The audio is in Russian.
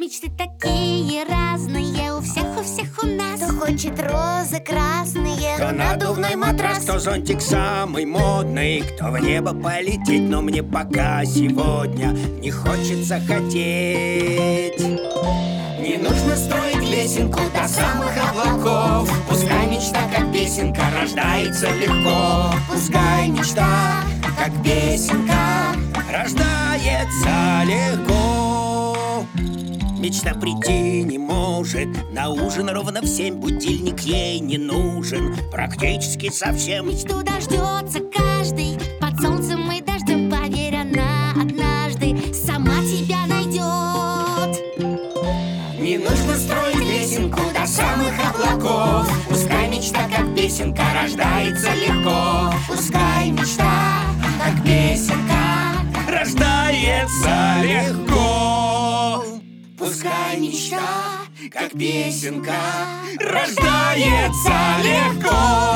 Мечты такие разные у всех у нас. Кто хочет розы красные, Кто надувной матрас, кто зонтик самый модный, кто в небо полететь, но мне пока сегодня не хочется хотеть. Не нужно строить лесенку до самых облаков. Пускай мечта, как песенка, рождается легко. Пускай мечта, как песенка, рождается легко. Мечта прийти не может на ужин ровно в 7. Будильник ей не нужен практически совсем. Мечту дождется каждый под солнцем и дождем. Поверь, она однажды сама тебя найдет. Не нужно строить лесенку до самых облаков. Пускай мечта, как песенка, рождается легко. Пускай мечта, как песенка, рождается легко. Пускай мечта, как песенка, рождается легко.